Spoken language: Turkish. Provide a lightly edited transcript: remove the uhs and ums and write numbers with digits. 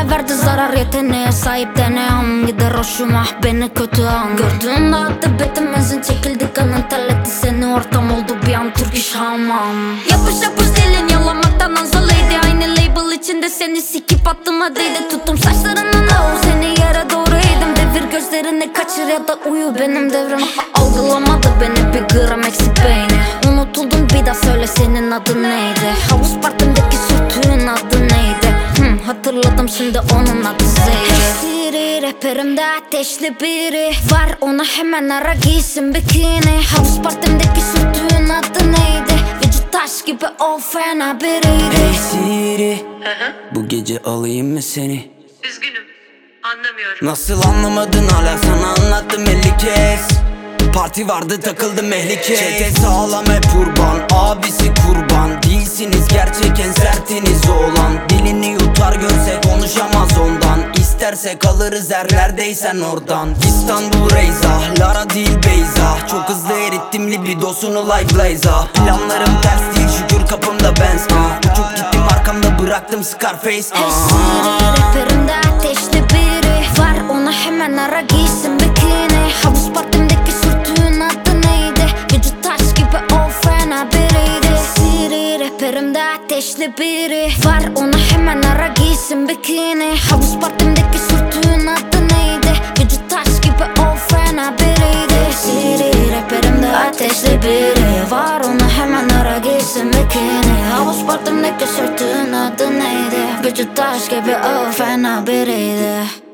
bana verdi zarar, yeteneğe sahip deneyen gider hoşuma beni kötü an. Gördüğümde attı betimizin çekildi kanın terletti seni, ortam oldu bir an Türk iş hamam. Yapış yapış dilin yalamaktan azalıydı, aynı label içinde seni sikip attıma değdi. Tuttum saçlarından o seni yere doğru eğdim, devir gözlerini kaçır ya da uyu benim devrim. Algılamadı beni bir gram eksik beyni, unutuldum bir daha söyle senin adın neydi? Havuz partimdeki sürtüğün adı neydi? Hatırladım şimdi onun adı Zeyri. Siri raperimde ateşli biri var, ona hemen ara giysin bikini. Havuz partimdeki sürtüğün adı neydi? Vücut taş gibi o fena biriydi. Hey Siri, bu gece alayım mı seni? Üzgünüm, anlamıyorum. Nasıl anlamadın, hala sana anlattım 50 kez. Parti vardı takıldım ehlike. Çete sağlam hep kurban, abisi kurban. Değilsiniz gerçek en sertiniz oğlan. Dilini yutar görse konuşamaz ondan. İsterse kalırız her neredeysen oradan. İstanbul Reyza, Lara değil Beyza. Çok hızlı erittim libidosunu like Blaza. Planlarım ters değil şükür kapımda Benz. Uçup gittim arkamda bıraktım Scarface. Hey Siri raperimde ateşli biri var, ona hemen ara giysin bikini. Havuz partimdeki sürtüğün adı neydi? Vücut taş gibi o fena biriydi. Siri raperimde ateşli biri var, ona hemen ara giysin bikini. Havuz partimdeki sürtüğün adı neydi? Vücut taş gibi o fena biriydi. Siri raperimde ateşli biri var, ona hemen ara giysin bikini. Havuz partimdeki sürtüğün adı neydi? Vücut taş gibi o fena biriydi.